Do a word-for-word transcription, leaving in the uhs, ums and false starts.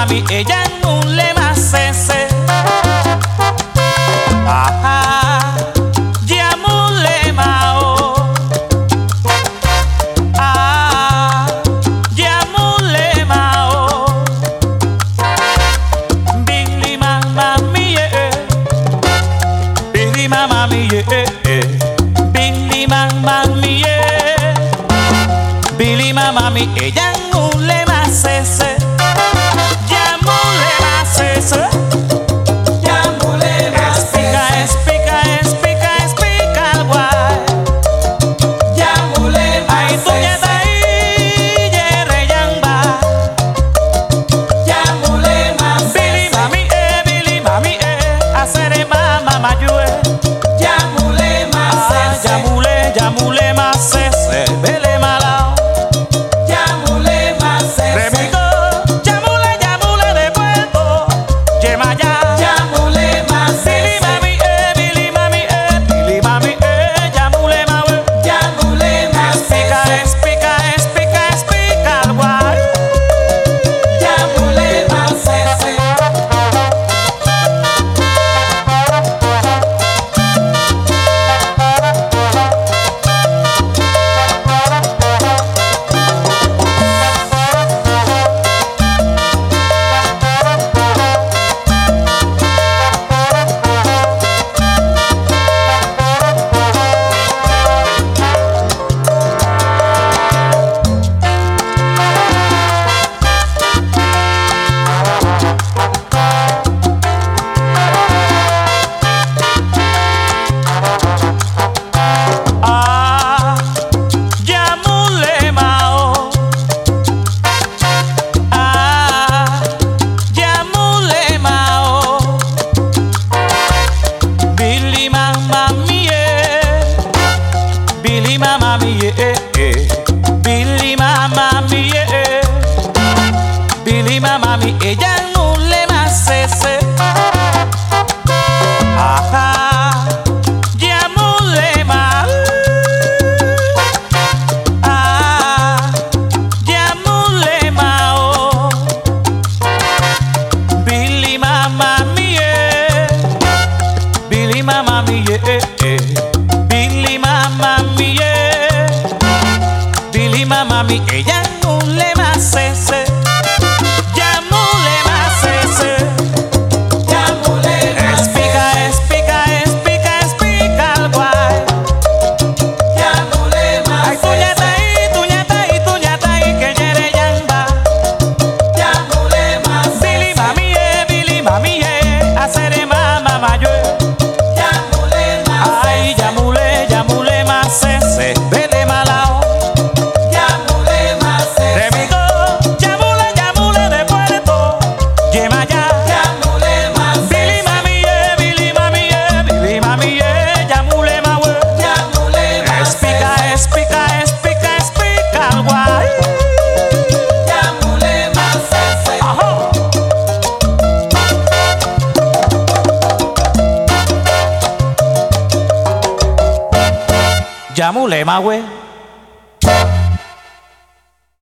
mami, ella no le más ese. Ajá, ya mule mao. Ah, ya mule mao. Billy mama mi eh, Billy mama mi eh, Billy mama mi eh, Billy mama mi, ella no le más ese. Ya mule más ese. Yamule más ese, vele malao. Yamule más ese. Remigo, yamule, yamule de puerto. Yema ya. Yamule más ese. Billy mami, eh, Billy mami, eh, Billy mami, eh, yamule mawe. Yamule más Espica, ese. espica, espica, espica al guay. Yamule más ese. Ah, yamule mao. Ah, yamule mao. Billy mama mi eh, Billy mama mi eh, eh, Billy mama mi eh, Billy mama mi, ella no le más ese. Ajá, yamule mao. Ah, yamule mao. Billy mama mi eh, Billy mama mi eh, eh, Billy mama mi eh, Billy mama mi, ella no le más ese. Yamule más ese. Yamule más Espica, ese. espica, espica, espica al guay. Yamule más Ay, tuñata ese. y tuñata y tuñata y que yere yamba. Yamule más Billy ese. mami eh, Billy mami eh, hacer mama mayo. Yamule más Ay, ese. yamule, yamule más ese, vele malao. Yamule más ese. Remigo, yamule, yamule de puerto. Yema ya. Yamule más Billy ese. mami eh, Billy mami eh, Billy mami eh, yamule mawe. Yamule más Espica, ese. espica, espica, espica al guay. Yamule más ese. Ajá. Yamule mawe.